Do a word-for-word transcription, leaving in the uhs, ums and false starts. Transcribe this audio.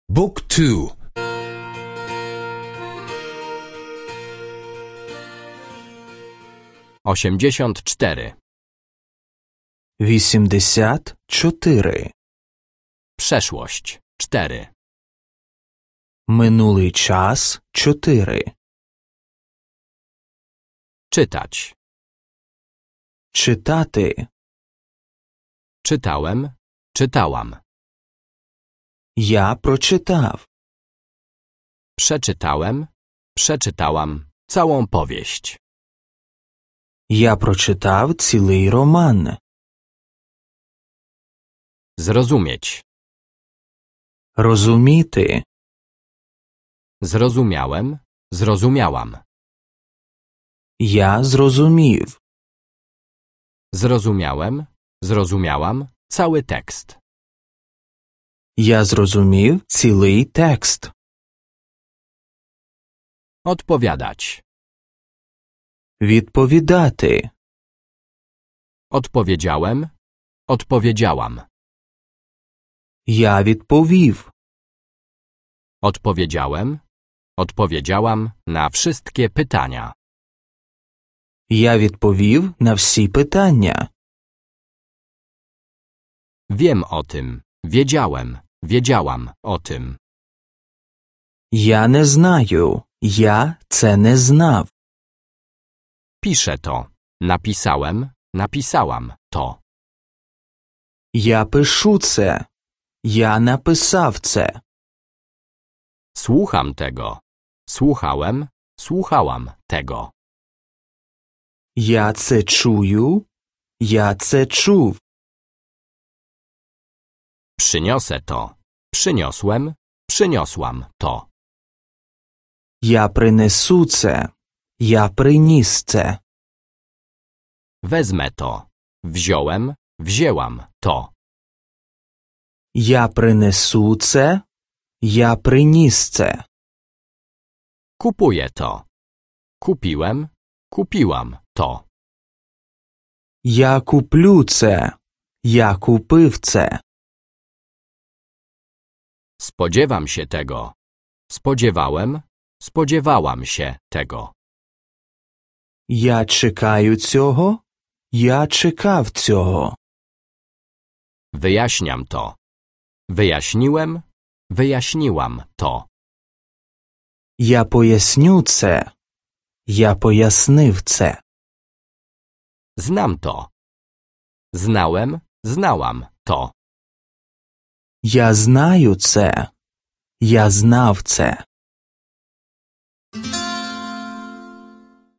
Book two. osiemdziesiąt cztery. Вісімдесят чотири. Przeszłość cztery. Минулий час чотири. Czytać. Читати. Czytałem, czytałam. Я прочитав. Przeczytałem, przeczytałam całą powieść. Я прочитав цілий роман. Zrozumieć. Розуміти. Zrozumiałem, zrozumiałam. Я зрозумів. Zrozumiałem, zrozumiałam cały tekst. Я зрозумів цілий текст. Odpowiadać. Відповідати. Odpowiedziałem, odpowiedziałam. Я відповів. Odpowiedziałem, odpowiedziałam na wszystkie pytania. Я відповів на всі питання. Wiem o tym, wiedziałem, wiedziałam o tym. Я не знаю. Я це не знав. Piszę to, napisałem, napisałam to. Я пишу це. Я написав це. Słucham tego, słuchałem, słuchałam tego. Я це чую. Я це чув. Przyniosę to, przyniosłem, przyniosłam to. Я принесу це. Я приніс це. Wezmę to, wziąłem, wzięłam to. Я принесу це. Я приніс це. Kupuję to. Kupiłem, kupiłam to. Я куплю це. Я купив це. Spodziewam się tego. Spodziewałem, spodziewałam się tego. Я чекаю цього. Я чекав цього. Wyjaśniam to. Wyjaśniłem, wyjaśniłam to. Я поясню це. Я пояснив це. Znam to. Znałem, znałam to. Я знаю це. Я знав це.